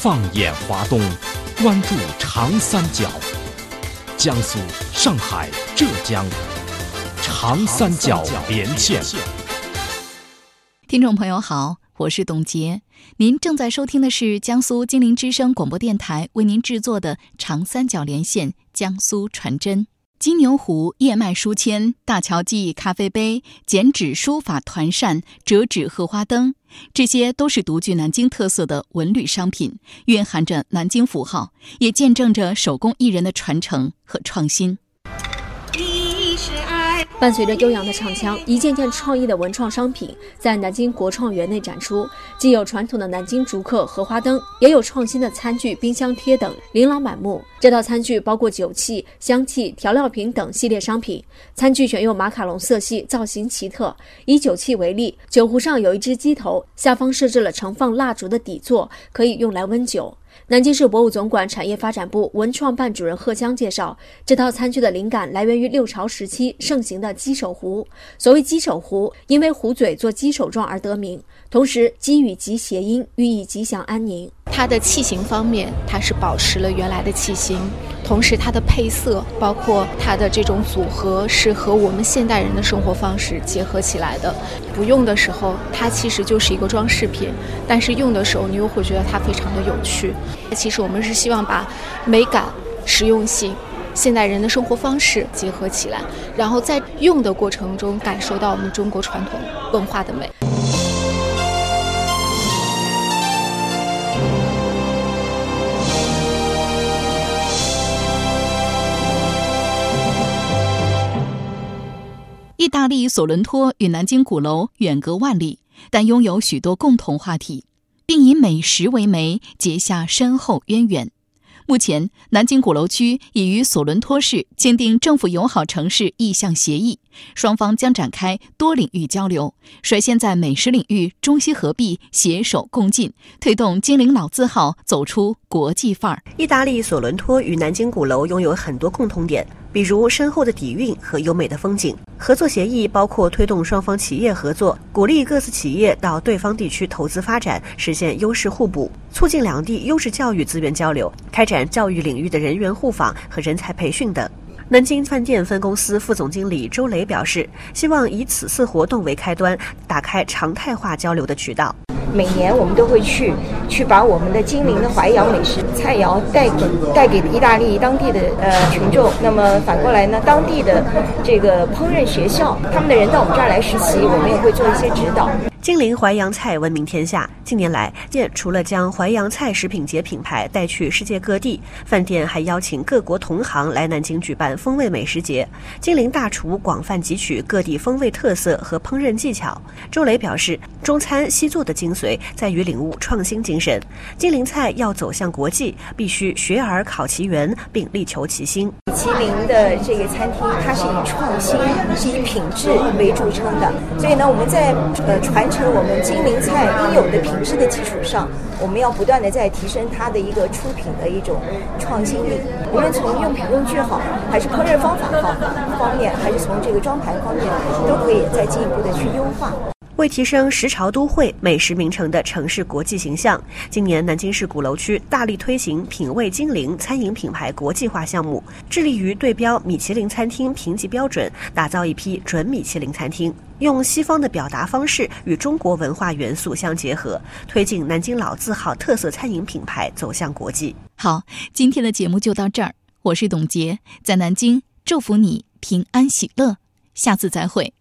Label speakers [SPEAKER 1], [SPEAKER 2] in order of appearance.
[SPEAKER 1] 放眼华东，关注长三角，江苏、上海、浙江，长三角连线。
[SPEAKER 2] 听众朋友好，我是董洁，您正在收听的是江苏金陵之声广播电台为您制作的长三角连线江苏传真。金牛壶、叶脉书签、大桥记咖啡杯、剪纸书法团扇、折纸荷花灯，这些都是独具南京特色的文旅商品，蕴含着南京符号，也见证着手工艺人的传承和创新。
[SPEAKER 3] 伴随着悠扬的唱腔，一件件创意的文创商品在南京国创园内展出，既有传统的南京竹刻荷花灯，也有创新的餐具、冰箱贴等，琳琅满目。这套餐具包括酒器、香气、调料品等系列商品。餐具选用马卡龙色系，造型奇特。以酒器为例，酒壶上有一只鸡头，下方设置了盛放蜡烛的底座，可以用来温酒。南京市博物总馆产业发展部文创办主任贺江介绍，这套餐具的灵感来源于六朝时期盛行的鸡首壶。所谓鸡首壶，因为壶嘴做鸡首状而得名，同时鸡与吉谐音，寓意吉祥安宁。
[SPEAKER 4] 它的器型方面，它是保持了原来的器型，同时它的配色，包括它的这种组合，是和我们现代人的生活方式结合起来的。不用的时候，它其实就是一个装饰品，但是用的时候，你又会觉得它非常的有趣。其实我们是希望把美感、实用性、现代人的生活方式结合起来，然后在用的过程中感受到我们中国传统文化的美。
[SPEAKER 2] 意大利索伦托与南京鼓楼远隔万里，但拥有许多共同话题，并以美食为媒，结下深厚渊源。目前，南京鼓楼区已与索伦托市签订政府友好城市意向协议，双方将展开多领域交流，率先在美食领域中西合璧，携手共进，推动金陵老字号走出国际范儿。
[SPEAKER 5] 意大利索伦托与南京鼓楼拥有很多共同点，比如深厚的底蕴和优美的风景。合作协议包括推动双方企业合作，鼓励各自企业到对方地区投资发展，实现优势互补，促进两地优质教育资源交流，开展教育领域的人员互访和人才培训等。南京饭店分公司副总经理周雷表示，希望以此次活动为开端，打开常态化交流的渠道。
[SPEAKER 6] 每年我们都会去把我们的金陵的淮扬美食菜肴带给意大利当地的群众。那么反过来呢，当地的这个烹饪学校，他们的人到我们这儿来实习，我们也会做一些指导。
[SPEAKER 5] 金陵淮扬菜闻名天下，近年来，除了将淮扬菜食品节品牌带去世界各地，饭店还邀请各国同行来南京举办风味美食节。金陵大厨广泛汲取各地风味特色和烹饪技巧。周雷表示，中餐西做的精髓在于领悟创新精神，金陵菜要走向国际，必须学而考其源，并力求其新。
[SPEAKER 6] 吉林的这个餐厅，它是以创新、是以品质为著称的，所以呢，我们在传承我们金陵菜应有的品质的基础上，我们要不断的在提升它的一个出品的一种创新力。无论从用品用具好，还是烹饪方法好方面，还是从这个装盘方面，都可以再进一步的去优化。
[SPEAKER 5] 为提升时潮都会、美食名城的城市国际形象，今年南京市鼓楼区大力推行品味金陵餐饮品牌国际化项目，致力于对标米其林餐厅评级标准，打造一批准米其林餐厅，用西方的表达方式与中国文化元素相结合，推进南京老字号特色餐饮品牌走向国际。
[SPEAKER 2] 好，今天的节目就到这儿，我是董洁，在南京祝福你平安喜乐，下次再会。